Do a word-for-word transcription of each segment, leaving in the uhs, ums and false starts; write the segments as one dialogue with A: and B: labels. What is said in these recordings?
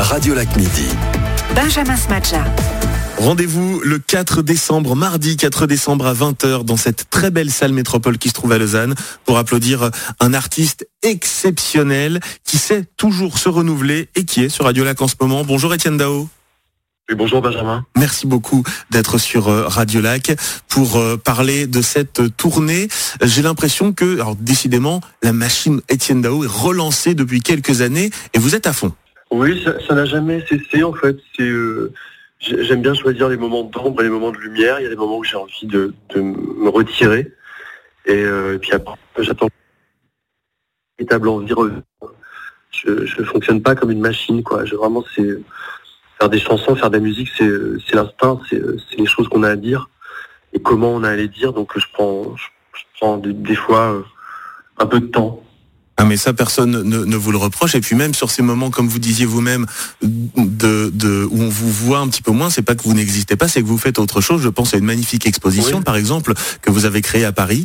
A: Radio Lac Midi.
B: Benjamin Smadja.
C: Rendez-vous le quatre décembre, mardi quatre décembre à vingt heures dans cette très belle salle métropole qui se trouve à Lausanne pour applaudir un artiste exceptionnel qui sait toujours se renouveler et qui est sur Radio Lac en ce moment. Bonjour Étienne Dao.
D: Oui, bonjour Benjamin.
C: Merci beaucoup d'être sur Radio Lac pour parler de cette tournée. J'ai l'impression que, alors décidément, la machine Étienne Dao est relancée depuis quelques années et vous êtes à fond.
D: Oui, ça, ça n'a jamais cessé en fait. C'est, euh, j'aime bien choisir les moments d'ombre et les moments de lumière. Il y a des moments où j'ai envie de, de me retirer et, euh, et puis après j'attends une véritable envie. Je ne fonctionne pas comme une machine, quoi. Je, vraiment, c'est faire des chansons, faire de la musique, c'est, c'est l'instinct, c'est, c'est les choses qu'on a à dire et comment on a à les dire. Donc je prends, je, je prends des, des fois euh, un peu de temps.
C: Ah mais ça personne ne, ne vous le reproche, et puis même sur ces moments comme vous disiez vous-même de, de où on vous voit un petit peu moins, c'est pas que vous n'existez pas, c'est que vous faites autre chose. Je pense à une magnifique exposition oui. par exemple que vous avez créée à Paris.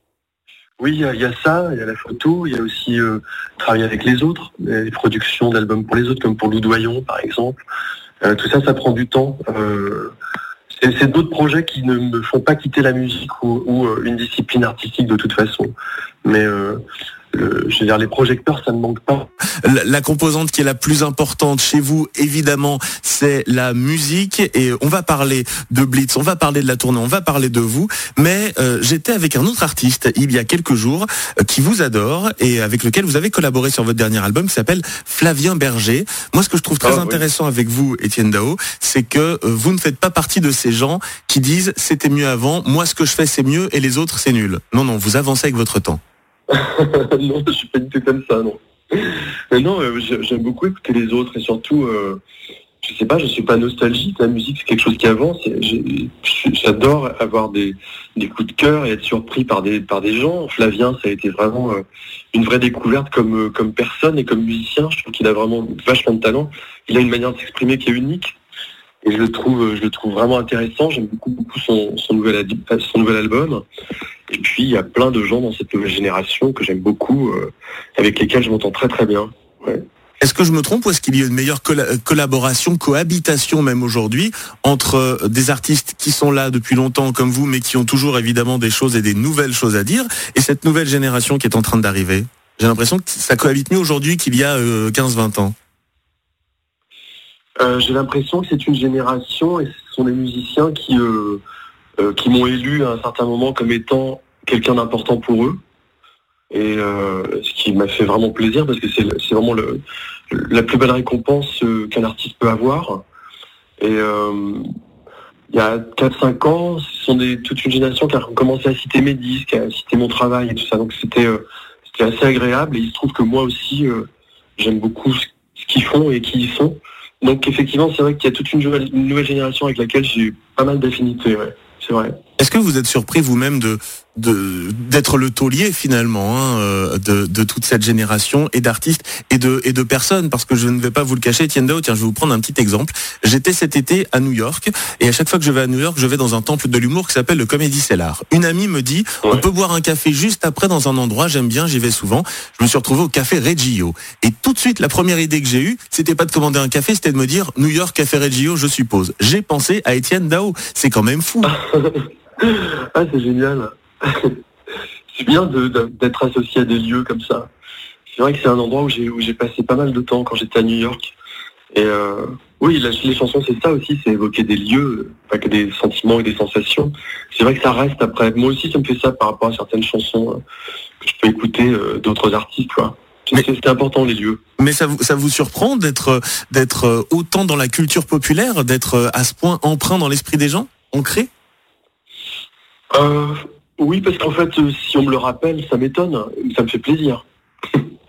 D: Oui, il y, y a ça, il y a la photo, il y a aussi euh, travailler avec les autres, les productions d'albums pour les autres comme pour Lou Doyon par exemple. Euh, tout ça, ça prend du temps. Euh, c'est, c'est d'autres projets qui ne me font pas quitter la musique ou, ou euh, une discipline artistique de toute façon. Mais euh, Le, je veux dire, les projecteurs, ça ne manque pas.
C: La, la composante qui est la plus importante chez vous, évidemment, c'est la musique. Et on va parler de Blitz, on va parler de la tournée, on va parler de vous. Mais euh, j'étais avec un autre artiste il y a quelques jours euh, qui vous adore et avec lequel vous avez collaboré sur votre dernier album qui s'appelle Flavien Berger. Moi, ce que je trouve très ah, intéressant oui. avec vous, Étienne Dao, c'est que euh, vous ne faites pas partie de ces gens qui disent c'était mieux avant, moi ce que je fais c'est mieux et les autres c'est nul. Non, non, vous avancez avec votre temps.
D: Non, je suis pas du tout comme ça, non. Mais non, euh, j'aime beaucoup écouter les autres et surtout, euh, je sais pas, je suis pas nostalgique. La musique, c'est quelque chose qui avance. Et j'adore avoir des, des coups de cœur et être surpris par des, par des gens. Flavien, ça a été vraiment euh, une vraie découverte comme, euh, comme personne et comme musicien. Je trouve qu'il a vraiment vachement de talent. Il a une manière de s'exprimer qui est unique. Et je le trouve, je le trouve vraiment intéressant. J'aime beaucoup, beaucoup son, son nouvel, son nouvel album. Et puis, il y a plein de gens dans cette nouvelle génération que j'aime beaucoup, euh, avec lesquels je m'entends très très bien. Ouais.
C: Est-ce que je me trompe ou est-ce qu'il y a une meilleure colla- collaboration, cohabitation même aujourd'hui, entre des artistes qui sont là depuis longtemps comme vous, mais qui ont toujours évidemment des choses et des nouvelles choses à dire, et cette nouvelle génération qui est en train d'arriver? J'ai l'impression que ça cohabite mieux aujourd'hui qu'il y a euh, quinze vingt ans.
D: Euh, j'ai l'impression que c'est une génération et ce sont des musiciens qui... Euh, Euh, qui m'ont élu à un certain moment comme étant quelqu'un d'important pour eux. Et euh, ce qui m'a fait vraiment plaisir parce que c'est, c'est vraiment le, la plus belle récompense euh, qu'un artiste peut avoir. Et euh, il y a quatre cinq ans, ce sont des, toute une génération qui a commencé à citer mes disques, à citer mon travail et tout ça. Donc c'était, euh, c'était assez agréable et il se trouve que moi aussi, euh, j'aime beaucoup ce, ce qu'ils font et qui ils sont. Donc effectivement, c'est vrai qu'il y a toute une nouvelle, une nouvelle génération avec laquelle j'ai pas mal d'affinités, ouais. C'est vrai.
C: Est-ce que vous êtes surpris vous-même de, de d'être le taulier finalement hein, de, de toute cette génération et d'artistes et de et de personnes, parce que je ne vais pas vous le cacher, Étienne Dao, tiens, je vais vous prendre un petit exemple. J'étais cet été à New York et à chaque fois que je vais à New York, je vais dans un temple de l'humour qui s'appelle le Comedy Cellar. Une amie me dit, ouais. on peut boire un café juste après dans un endroit, j'aime bien, j'y vais souvent. Je me suis retrouvé au café Reggio et tout de suite la première idée que j'ai eue, c'était pas de commander un café, c'était de me dire New York café Reggio, je suppose. J'ai pensé à Étienne Dao. C'est quand même fou.
D: Ah, c'est génial. C'est bien de, de, d'être associé à des lieux comme ça. C'est vrai que c'est un endroit où j'ai, où j'ai passé pas mal de temps quand j'étais à New York. Et euh, oui, la, les chansons, c'est ça aussi, c'est évoquer des lieux, pas que des sentiments et des sensations. C'est vrai que ça reste après. Moi aussi, ça me fait ça par rapport à certaines chansons euh, que je peux écouter euh, d'autres artistes, quoi. Mais, c'est important, les lieux.
C: Mais ça vous, ça vous surprend d'être, d'être autant dans la culture populaire, d'être à ce point emprunt dans l'esprit des gens, ancré?
D: Euh, oui, parce qu'en fait, si on me le rappelle, ça m'étonne, ça me fait plaisir.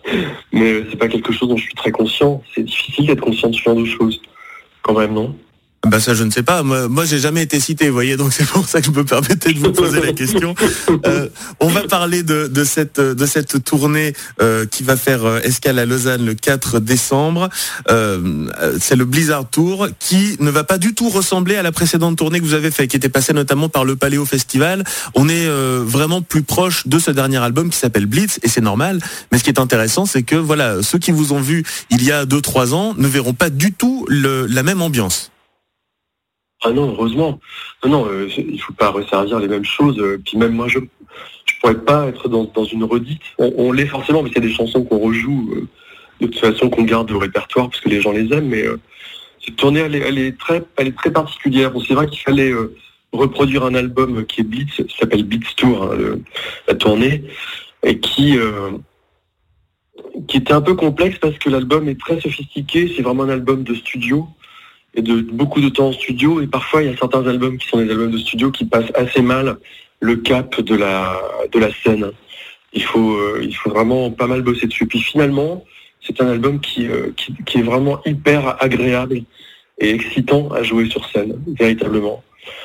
D: Mais c'est pas quelque chose dont je suis très conscient. C'est difficile d'être conscient de ce genre de choses, quand même, non?
C: Bah ça je ne sais pas, moi, moi j'ai jamais été cité, vous voyez, donc c'est pour ça que je me permettais de vous poser la question. Euh, on va parler de, de cette de cette tournée euh, qui va faire escale à Lausanne le quatre décembre. Euh, c'est le Blizzard Tour qui ne va pas du tout ressembler à la précédente tournée que vous avez fait, qui était passée notamment par le Paléo Festival. On est euh, vraiment plus proche de ce dernier album qui s'appelle Blitz, et c'est normal. Mais ce qui est intéressant, c'est que voilà, ceux qui vous ont vu il y a deux trois ans ne verront pas du tout le, la même ambiance.
D: Ah non, heureusement. Non, non, euh, il faut pas resservir les mêmes choses. Euh, puis même moi, je je pourrais pas être dans, dans une redite. On, on l'est forcément, parce qu'il y a des chansons qu'on rejoue euh, de toute façon, qu'on garde au répertoire parce que les gens les aiment. Mais euh, cette tournée, elle est, elle est très, elle est très particulière. Bon, c'est vrai qu'il fallait euh, reproduire un album qui est Blitz, qui s'appelle Blitz Tour, hein, le, la tournée, et qui euh, qui était un peu complexe parce que l'album est très sophistiqué. C'est vraiment un album de studio. Et de beaucoup de temps en studio, et parfois il y a certains albums qui sont des albums de studio qui passent assez mal le cap de la de la scène. Il faut euh, il faut vraiment pas mal bosser dessus. Puis finalement, c'est un album qui, euh, qui qui est vraiment hyper agréable et excitant à jouer sur scène, véritablement.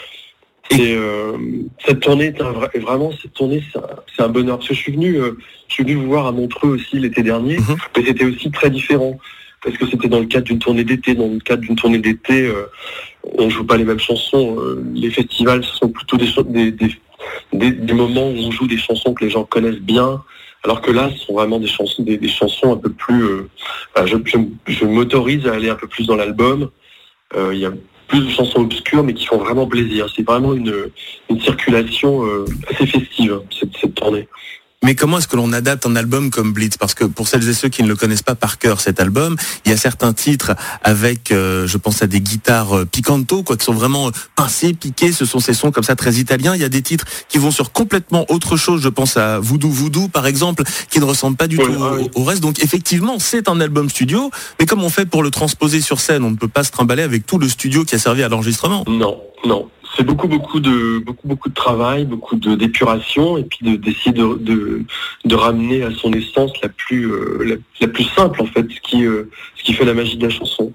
D: Et euh, cette tournée est, un vrai, vraiment cette tournée c'est un, c'est un bonheur parce que je suis venu euh, je suis venu vous voir à Montreux aussi l'été dernier, mmh. mais c'était aussi très différent. Parce que c'était dans le cadre d'une tournée d'été. Dans le cadre d'une tournée d'été, euh, on joue pas les mêmes chansons. Euh, les festivals, ce sont plutôt des, des, des, des, des moments où on joue des chansons que les gens connaissent bien, alors que là, ce sont vraiment des chansons, des, des chansons un peu plus... Euh, je, je, je m'autorise à aller un peu plus dans l'album. Euh, il y a plus de chansons obscures, mais qui font vraiment plaisir. C'est vraiment une, une circulation euh, assez festive, cette, cette tournée.
C: Mais comment est-ce que l'on adapte un album comme Blitz ? Parce que pour celles et ceux qui ne le connaissent pas par cœur, cet album, il y a certains titres avec, euh, je pense à des guitares euh, picanto, quoi, qui sont vraiment pincés, piqués. Ce sont ces sons comme ça très italiens. Il y a des titres qui vont sur complètement autre chose. Je pense à Voodoo Voodoo, par exemple, qui ne ressemble pas du oui, tout oui. Au, au reste. Donc effectivement, c'est un album studio. Mais comment on fait pour le transposer sur scène ? On ne peut pas se trimballer avec tout le studio qui a servi à l'enregistrement.
D: Non, non. C'est beaucoup, beaucoup de, beaucoup, beaucoup de travail, beaucoup de d'épuration, et puis de, d'essayer de, de, de ramener à son essence la plus, euh, la, la plus simple en fait, ce qui, euh, ce qui fait la magie de la chanson.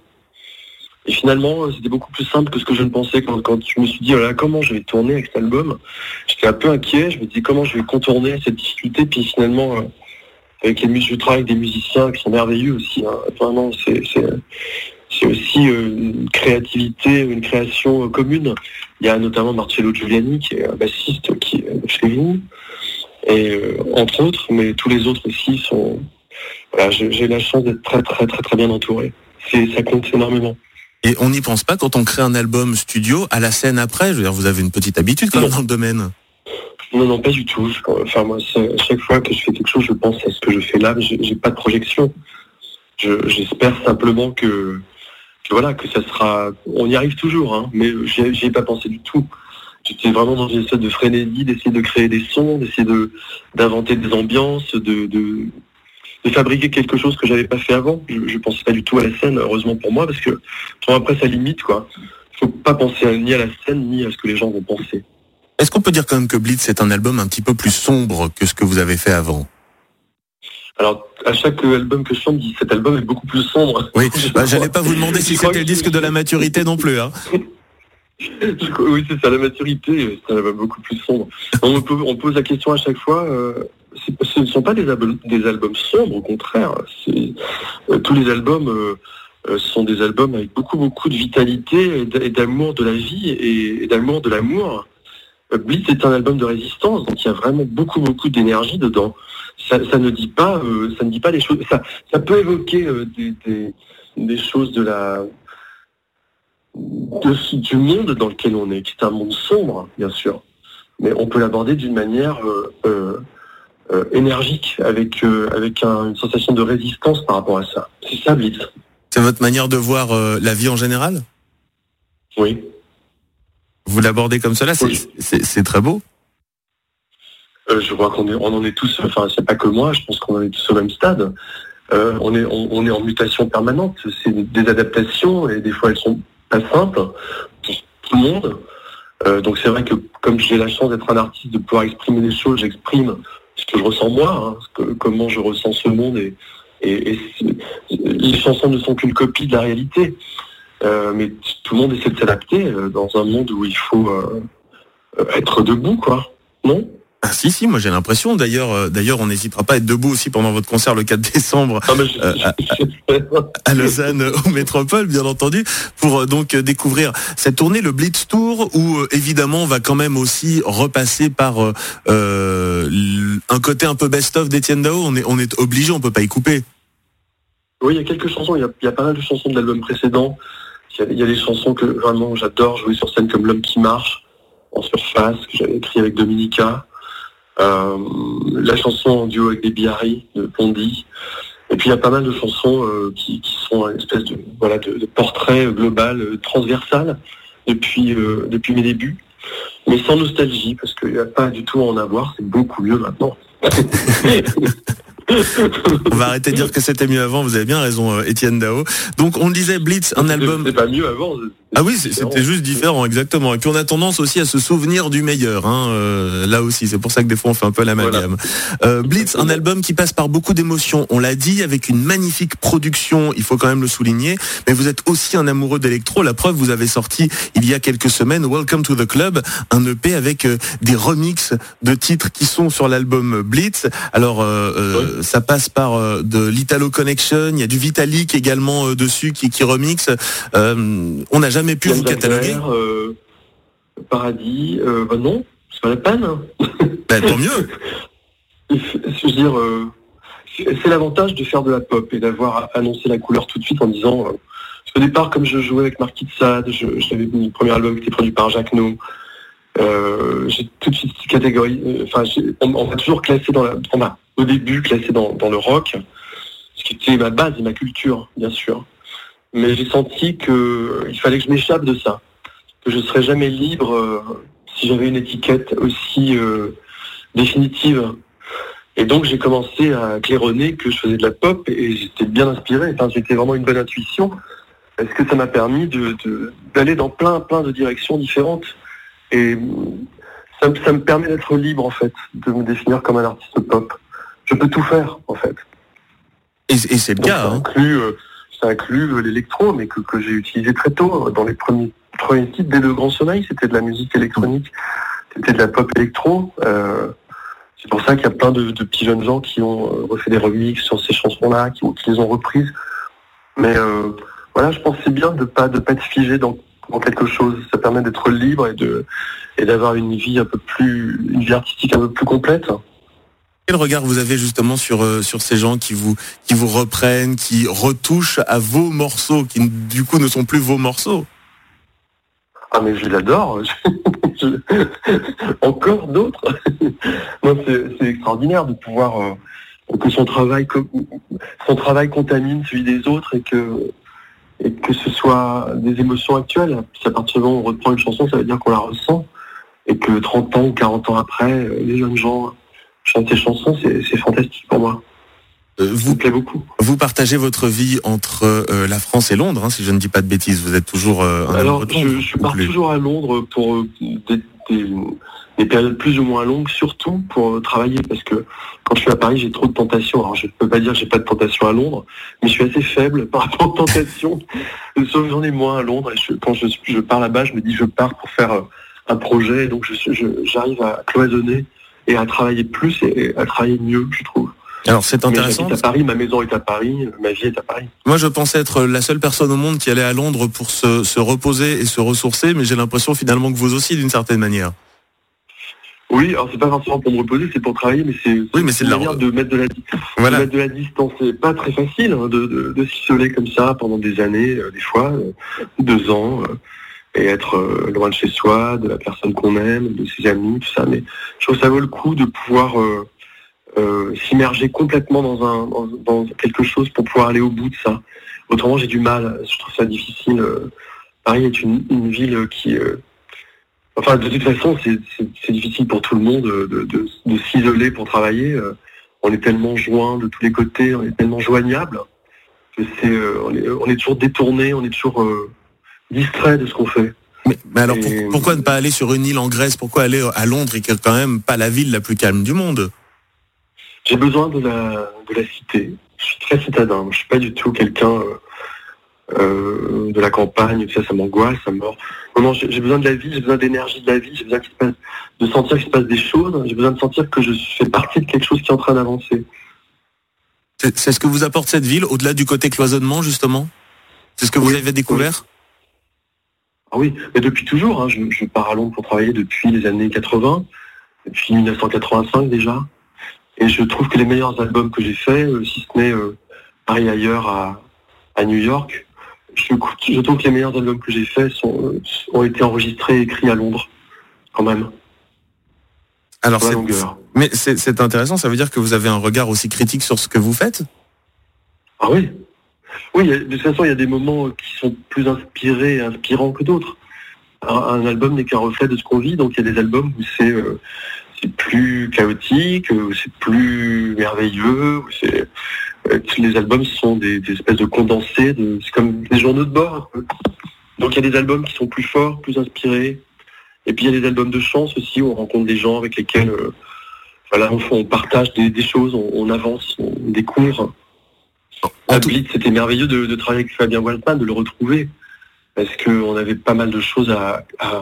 D: Et finalement, c'était beaucoup plus simple que ce que je ne pensais quand, quand je me suis dit, voilà, comment je vais tourner avec cet album. J'étais un peu inquiet. Je me dis comment je vais contourner cette difficulté. Puis finalement, euh, avec les musiciens, je travaille avec des musiciens qui sont merveilleux aussi. Hein. Enfin, non, c'est, c'est C'est aussi une créativité, une création commune. Il y a notamment Marcello Giuliani, qui est un bassiste qui est chez vous, et euh, entre autres, mais tous les autres aussi sont... Voilà, j'ai, j'ai la chance d'être très très très très bien entouré. C'est, ça compte énormément.
C: Et on n'y pense pas quand on crée un album studio à la scène après ? Je veux dire, vous avez une petite habitude quand même dans le domaine.
D: Non, non, pas du tout. Enfin, moi, à chaque fois que je fais quelque chose, je pense à ce que je fais là, mais j'ai, j'ai pas de projection. Je, j'espère simplement que... Voilà, que ça sera... On y arrive toujours, hein, mais j'y ai, j'y ai pas pensé du tout. J'étais vraiment dans une sorte de frénésie, d'essayer de créer des sons, d'essayer de, d'inventer des ambiances, de, de, de fabriquer quelque chose que j'avais pas fait avant. Je, je pensais pas du tout à la scène, heureusement pour moi, parce que après ça limite, quoi. Faut pas penser à, ni à la scène, ni à ce que les gens vont penser.
C: Est-ce qu'on peut dire quand même que Blitz est un album un petit peu plus sombre que ce que vous avez fait avant ?
D: Alors, à chaque album que je chante, cet album est beaucoup plus sombre.
C: Oui, bah, j'allais pas vous demander si c'était le disque de la maturité non plus. Hein.
D: Oui, c'est ça, la maturité, c'est un album beaucoup plus sombre. On, peut, on pose la question à chaque fois, euh, c'est, ce ne sont pas des albums, des albums sombres, au contraire. C'est, euh, tous les albums euh, sont des albums avec beaucoup, beaucoup de vitalité et d'amour de la vie et, et d'amour de l'amour. Blitz est un album de résistance, donc il y a vraiment beaucoup, beaucoup d'énergie dedans. Ça, ça ne dit pas, euh, ça ne dit pas des choses. Ça, ça peut évoquer euh, des, des, des choses de la, de, du monde dans lequel on est, qui est un monde sombre, bien sûr. Mais on peut l'aborder d'une manière euh, euh, euh, énergique, avec euh, avec un, une sensation de résistance par rapport à ça. C'est ça, Blitz.
C: C'est votre manière de voir euh, la vie en général ?
D: Oui.
C: Vous l'abordez comme cela, c'est, oui. c'est, c'est très beau.
D: Euh, je vois qu'on est, on en est tous, enfin c'est pas que moi, je pense qu'on en est tous au même stade. Euh, on est, on, on est en mutation permanente. C'est des adaptations et des fois elles sont pas simples pour tout le monde. Euh, donc c'est vrai que comme j'ai la chance d'être un artiste, de pouvoir exprimer des choses, j'exprime ce que je ressens moi, hein, ce que, comment je ressens ce monde et, et, et les chansons ne sont qu'une copie de la réalité. Euh, mais tout le monde essaie de s'adapter euh, dans un monde où il faut euh, être debout, quoi. Non ?
C: Ah si si, moi j'ai l'impression. D'ailleurs, euh, d'ailleurs, on n'hésitera pas à être debout aussi pendant votre concert le quatre décembre
D: ah, je,
C: euh, à, à, à Lausanne au Métropole, bien entendu, pour euh, donc euh, découvrir cette tournée, le Blitz Tour, où euh, évidemment on va quand même aussi repasser par euh, euh, un côté un peu best-of d'Etienne Dao. On est on est obligé, on peut pas y couper.
D: Oui, il y a quelques chansons. Il y a, il y a pas mal de chansons de l'album précédent. Il y a, il y a des chansons que vraiment j'adore jouer sur scène, comme L'homme qui marche en surface, que j'avais écrit avec Dominica. Euh, la chanson en duo avec des Biarri de Pondy, et puis il y a pas mal de chansons euh, qui, qui sont une espèce de voilà de, de portrait global, euh, transversal depuis euh, depuis mes débuts, mais sans nostalgie parce qu'il n'y a pas du tout à en avoir, c'est beaucoup mieux maintenant.
C: On va arrêter de dire que c'était mieux avant, vous avez bien raison, Etienne Dao. Donc on le disait, Blitz, un album...
D: C'est pas mieux avant.
C: Ah oui, c'était juste différent, exactement. Et puis on a tendance aussi à se souvenir du meilleur, hein, euh, là aussi, c'est pour ça que des fois on fait un peu l'amalgame. Voilà. Euh, Blitz, un album qui passe par beaucoup d'émotions, on l'a dit, avec une magnifique production, il faut quand même le souligner, mais vous êtes aussi un amoureux d'électro, la preuve, vous avez sorti il y a quelques semaines Welcome to the Club, un E P avec euh, des remixes de titres qui sont sur l'album Blitz. Alors euh, euh, oui. Ça passe par euh, de l'Italo Connection, il y a du Vitalik également euh, dessus qui, qui remixe. Euh, on n'a jamais pu vous cataloguer.
D: Euh, Paradis, euh, bah non, c'est pas la peine. Hein.
C: Bah, tant mieux.
D: Je veux dire, euh, c'est l'avantage de faire de la pop et d'avoir annoncé la couleur tout de suite en disant. Euh, au départ, comme je jouais avec Marquis de Sade, j'avais mon premier album qui était produit par Jacques No. Euh, j'ai tout de suite catégorie. Enfin, euh, on, on m'a toujours classé dans la. On m'a au début classé dans, dans le rock, ce qui était ma base et ma culture, bien sûr. Mais j'ai senti que il fallait que je m'échappe de ça, que je serais jamais libre euh, si j'avais une étiquette aussi euh, définitive. Et donc j'ai commencé à claironner que je faisais de la pop et j'étais bien inspiré. Enfin, j'étais vraiment une bonne intuition. Est-ce que ça m'a permis de, de d'aller dans plein plein de directions différentes et ça, ça me permet d'être libre en fait, de me définir comme un artiste pop. Je peux tout faire en fait.
C: Et, et c'est le
D: donc,
C: cas.
D: Ça inclut, euh, ça inclut l'électro, mais que, que j'ai utilisé très tôt dans les premiers premiers titres. Dès Le Grand Sommeil, c'était de la musique électronique, c'était de la pop électro. Euh, c'est pour ça qu'il y a plein de, de petits jeunes gens qui ont refait des remixes sur ces chansons-là, qui, qui les ont reprises. Mais euh, voilà, je pense que c'est bien de pas de pas être figé dans, dans quelque chose. Ça permet d'être libre et de et d'avoir une vie un peu plus, une vie artistique un peu plus complète.
C: Quel regard vous avez justement sur euh, sur ces gens qui vous qui vous reprennent, qui retouchent à vos morceaux, qui du coup ne sont plus vos morceaux?
D: Ah mais je l'adore. Encore d'autres. Non, c'est, c'est extraordinaire de pouvoir euh, que son travail son travail contamine celui des autres et que et que ce soit des émotions actuelles. Si à partir du moment où on reprend une chanson, ça veut dire qu'on la ressent et que trente ans ou quarante ans après, les jeunes gens chanter ces chansons, c'est, c'est fantastique pour moi. Euh, vous, ça me plaît beaucoup.
C: Vous partagez votre vie entre euh, la France et Londres, hein, si je ne dis pas de bêtises. Vous êtes toujours euh, un
D: Alors, je, je pars plus. toujours à Londres pour euh, des, des, des périodes plus ou moins longues, surtout pour euh, travailler, parce que quand je suis à Paris, j'ai trop de tentations. Alors, je ne peux pas dire que j'ai pas de tentation à Londres, mais je suis assez faible par rapport aux tentations. Sauf j'en ai moins à Londres. Et je, quand je, je pars là-bas, je me dis je pars pour faire euh, un projet, et donc je, je, j'arrive à cloisonner et à travailler plus et à travailler mieux, je trouve.
C: Alors c'est intéressant.
D: Mais j'habite à Paris, ma maison est à Paris, ma vie est à Paris.
C: Moi je pensais être la seule personne au monde qui allait à Londres pour se, se reposer et se ressourcer, mais j'ai l'impression finalement que vous aussi d'une certaine manière.
D: Oui, alors c'est pas forcément pour me reposer, c'est pour travailler, mais c'est,
C: oui, mais c'est
D: une
C: de
D: manière
C: la...
D: de mettre de la, voilà. de mettre de la distance. C'est pas très facile hein, de, de, de s'isoler comme ça pendant des années, euh, des fois, euh, deux ans. Euh, et être euh, loin de chez soi, de la personne qu'on aime, de ses amis, tout ça. Mais je trouve que ça vaut le coup de pouvoir euh, euh, s'immerger complètement dans un dans, dans quelque chose pour pouvoir aller au bout de ça. Autrement, j'ai du mal. Je trouve ça difficile. Euh, Paris est une, une ville qui... Euh, enfin, de toute façon, c'est, c'est, c'est difficile pour tout le monde de, de, de, de s'isoler pour travailler. Euh, on est tellement joints de tous les côtés, on est tellement joignables que c'est, euh, on, est, on est toujours détourné, on est toujours... Euh, distrait de ce qu'on fait.
C: Mais, mais alors et... pour, pourquoi ne pas aller sur une île en Grèce? Pourquoi aller à Londres, qui est quand même pas la ville la plus calme du monde?
D: J'ai besoin de la de la cité. Je suis très citadin. Je suis pas du tout quelqu'un euh, euh, de la campagne, ça, ça m'angoisse, ça me mord. Non, non, j'ai, j'ai besoin de la vie, j'ai besoin d'énergie de la vie, j'ai besoin qu'il se passe, de sentir qu'il se passe des choses, j'ai besoin de sentir que je fais partie de quelque chose qui est en train d'avancer.
C: C'est, c'est ce que vous apporte cette ville, au-delà du côté cloisonnement, justement? C'est ce que vous
D: Oui,
C: avez découvert?
D: Ah oui, mais depuis toujours, hein, je, je pars à Londres pour travailler depuis les années quatre-vingts, depuis dix-neuf cent quatre-vingt-cinq déjà, et je trouve que les meilleurs albums que j'ai faits, euh, si ce n'est euh, Paris ailleurs à, à New York, je, je trouve que les meilleurs albums que j'ai faits sont, euh, ont été enregistrés et écrits à Londres, quand même.
C: Alors,
D: Sur la
C: c'est,
D: longueur.
C: mais c'est, c'est intéressant, ça veut dire que vous avez un regard aussi critique sur ce que vous faites?
D: Ah oui. Oui, il y a- de toute façon, il y a des moments qui sont plus inspirés et inspirants que d'autres. Un, un album n'est qu'un reflet de ce qu'on vit, donc il y a des albums où c'est, euh, c'est plus chaotique, où c'est plus merveilleux, où c'est, euh, les albums sont des, des espèces de condensés, de, c'est comme des journaux de bord un peu. Donc il y a des albums qui sont plus forts, plus inspirés, et puis il y a des albums de chance aussi, où on rencontre des gens avec lesquels euh, voilà, on, on partage des, des choses, on, on avance, on découvre. À Blitz, c'était merveilleux de, de travailler avec Fabien Waltman, de le retrouver, parce qu'on avait pas mal de choses à, à,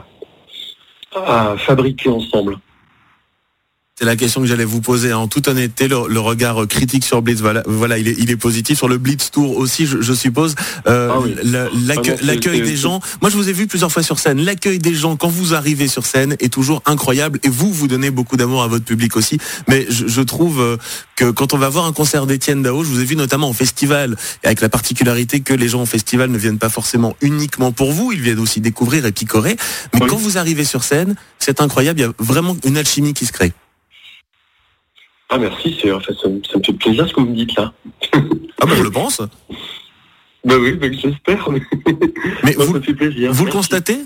D: à fabriquer ensemble.
C: C'est la question que j'allais vous poser. En toute honnêteté, le, le regard critique sur Blitz, voilà, voilà, il est, il est positif. Sur le Blitz Tour aussi, je, je suppose. Euh,
D: Ah oui.
C: la- l'accueil,
D: Ah non, c'est-
C: l'accueil
D: c'est-
C: des gens. Moi, je vous ai vu plusieurs fois sur scène. L'accueil des gens quand vous arrivez sur scène est toujours incroyable. Et vous, vous donnez beaucoup d'amour à votre public aussi. Mais je, je trouve euh, que quand on va voir un concert d'Étienne Dao, je vous ai vu notamment en festival, et avec la particularité que les gens au festival ne viennent pas forcément uniquement pour vous, ils viennent aussi découvrir et picorer. Mais
D: Oui.
C: quand vous arrivez sur scène, c'est incroyable. Il y a vraiment une alchimie qui se crée.
D: Ah merci, c'est, enfin, ça, me- ça me fait plaisir ce que vous me dites là.
C: Ah ben, je le pense.
D: Bah oui, bah, j'espère. Mais,
C: Mais
D: moi,
C: vous,
D: ça me fait plaisir.
C: vous le
D: Merci.
C: constatez?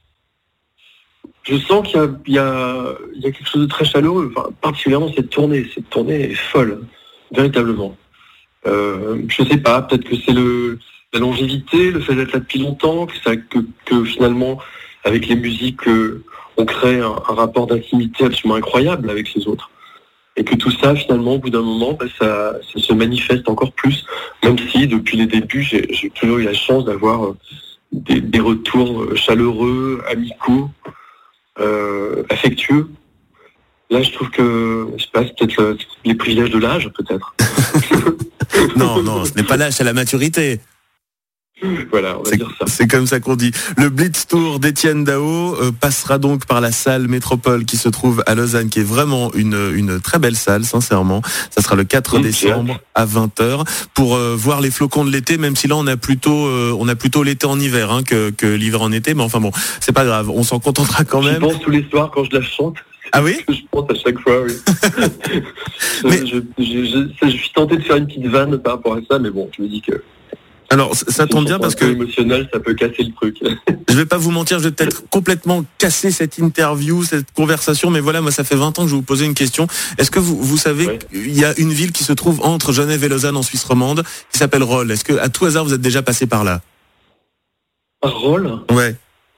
D: Je sens qu'il y a, il y, a, il y a quelque chose de très chaleureux, enfin, particulièrement cette tournée. Cette tournée est folle, véritablement. Euh, je sais pas, peut-être que c'est le, la longévité, le fait d'être là depuis longtemps, que, ça, que, que finalement, avec les musiques, euh, on crée un, un rapport d'intimité absolument incroyable avec les autres. Et que tout ça, finalement, au bout d'un moment, bah, ça, ça se manifeste encore plus, même si depuis les débuts, j'ai, j'ai toujours eu la chance d'avoir euh, des, des retours euh, chaleureux, amicaux, euh, affectueux. Là, je trouve que, je sais pas, c'est peut-être euh, les privilèges de l'âge, peut-être.
C: Non, non, ce n'est pas l'âge, c'est la maturité.
D: Voilà, on va
C: C'est,
D: dire ça.
C: c'est comme ça qu'on dit. Le Blitz Tour d'Étienne Dao euh, passera donc par la salle Métropole qui se trouve à Lausanne, qui est vraiment une, une très belle salle, sincèrement. Ça sera le quatre
D: Mmh,
C: décembre à vingt heures pour euh, voir les flocons de l'été, même si là on a plutôt, euh, on a plutôt l'été en hiver hein, que, que l'hiver en été. Mais enfin bon, c'est pas grave, on s'en contentera quand
D: J'y
C: même.
D: pense tous les soirs quand je la chante.
C: Ah oui?
D: Je pense à chaque fois, oui.
C: Mais-
D: je, je, je, je, je suis tenté de faire une petite vanne par rapport à ça, mais bon, je me dis que
C: Alors ça, ça tombe bien parce que
D: émotionnel, ça peut casser le truc.
C: je vais pas vous mentir, je vais peut-être complètement casser cette interview, cette conversation, mais voilà, moi ça fait vingt ans que je vais vous poser une question. Est-ce que vous, vous savez
D: Ouais.
C: qu'il y a une ville qui se trouve entre Genève et Lausanne en Suisse romande qui s'appelle Rolle? Est-ce que à tout hasard vous êtes déjà passé par là?
D: Rôle,
C: Ouais.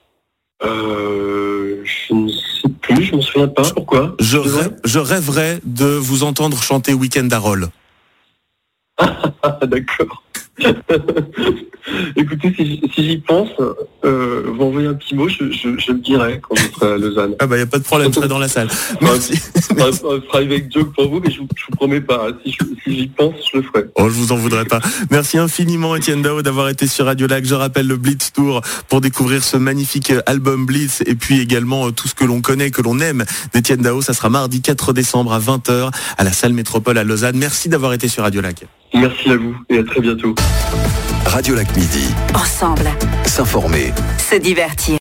D: euh, je ne sais plus, je m'en souviens pas. Pourquoi?
C: Je,
D: C'est vrai
C: rêve, je rêverais de vous entendre chanter Week-end à Rolle.
D: Ah, d'accord. Écoutez, si, j- si j'y pense, euh, vous m'envoyez un petit mot, je, je, je le dirai quand je serai à Lausanne.
C: Ah bah y a pas de problème, je serai dans la salle. Merci.
D: Un, un private joke pour vous, mais je, vous- je vous promets pas. hein. Si, je- si j'y pense, je le ferai.
C: Oh, je vous en voudrais pas. Merci infiniment Étienne Dao d'avoir été sur Radio Lac. Je rappelle le Blitz Tour pour découvrir ce magnifique album Blitz et puis également euh, tout ce que l'on connaît, que l'on aime d'Étienne Dao. Ça sera mardi quatre décembre à vingt heures à la salle Métropole à Lausanne. Merci d'avoir été sur Radio Lac.
D: Merci à vous et à très bientôt.
A: Radio Lac Midi.
B: Ensemble,
A: S'informer.
B: se divertir.